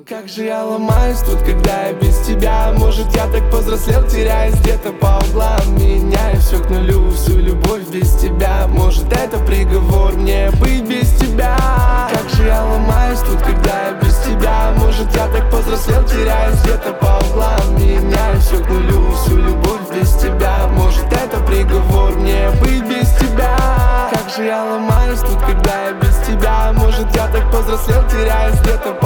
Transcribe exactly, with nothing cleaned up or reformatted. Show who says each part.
Speaker 1: Как же я ломаюсь тут, когда я без тебя. Может, я так повзрослел, теряюсь где-то по углам. Меняю все к нулю, всю любовь без тебя. Может, это приговор мне быть без тебя. Как же я ломаюсь тут, когда я без тебя. Может, я так повзрослел, теряюсь где-то по углам. Меняю все к нулю, всю любовь без тебя. Может, это приговор мне быть без тебя. Как же я ломаюсь тут, когда я без тебя. Может, я так повзрослел, теряюсь где-то